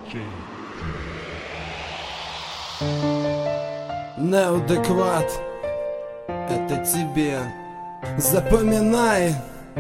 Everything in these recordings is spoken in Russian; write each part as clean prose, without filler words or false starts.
Неадекват, это тебе. Запоминай.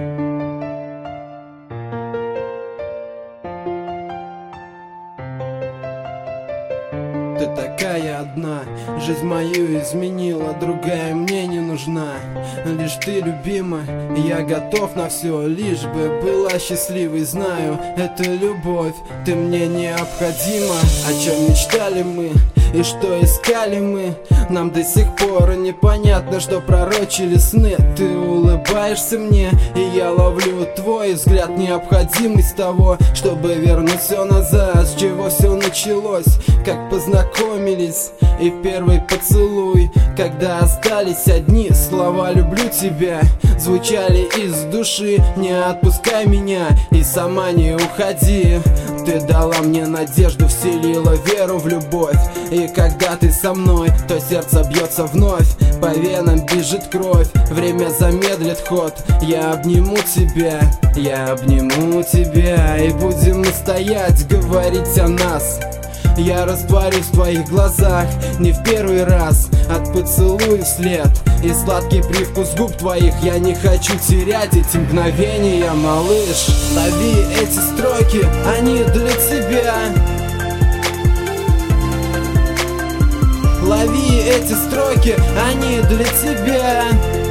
Ты такая одна, жизнь мою изменила, другая мне не нужна. Лишь ты любима, я готов на все, лишь бы была счастливой. Знаю, это любовь, ты мне необходима. О чем мечтали мы и что искали мы, нам до сих пор непонятно, что пророчили сны. Ты улыбаешься мне, и я ловлю твой взгляд. Необходимость того, чтобы вернуть все назад, с чего все началось, как познакомились. И первый поцелуй, когда остались одни, слова «люблю тебя» звучали из души. Не отпускай меня и сама не уходи. Ты дала мне надежду, вселила веру в любовь. И когда ты со мной, то сердце бьется вновь, по венам бежит кровь, время замедлит ход. Я обниму тебя, я обниму тебя, и будем мы стоять, говорить о нас. Я растворюсь в твоих глазах не в первый раз, от поцелуя вслед и сладкий привкус губ твоих. Я не хочу терять эти мгновения, малыш. Лови эти строки, они для тебя. Лови эти строки, они для тебя.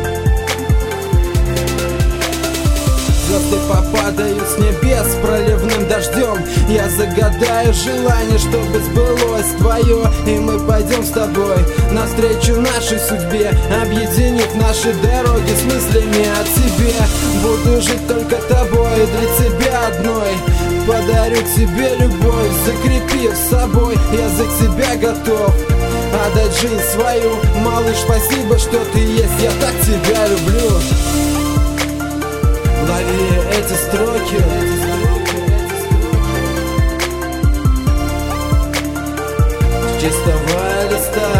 Звезды попадают с небес проливным дождем. Я загадаю желание, чтобы сбылось твое, и мы пойдем с тобой навстречу нашей судьбе, объединив наши дороги с мыслями о тебе. Буду жить только тобой, для тебя одной. Подарю тебе любовь, закрепив собой. Я за тебя готов отдать жизнь свою. Малыш, спасибо, что ты есть, я так тебя люблю. Лови эти строки, с чистого листа.